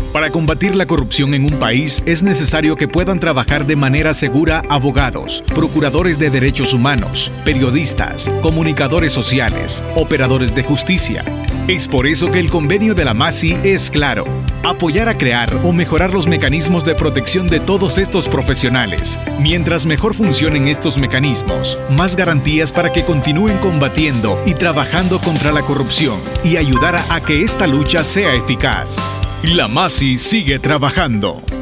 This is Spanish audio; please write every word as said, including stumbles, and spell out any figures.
Para combatir la corrupción en un país es necesario que puedan trabajar de manera segura abogados, procuradores de derechos humanos, periodistas, comunicadores sociales, operadores de justicia. Es por eso que el convenio de la MASI es claro: apoyar a crear o mejorar los mecanismos de protección de todos estos profesionales. Mientras mejor funcionen estos mecanismos, más garantías para que continúen combatiendo y trabajando contra la corrupción y ayudar a que esta lucha sea eficaz. La MASI sigue trabajando.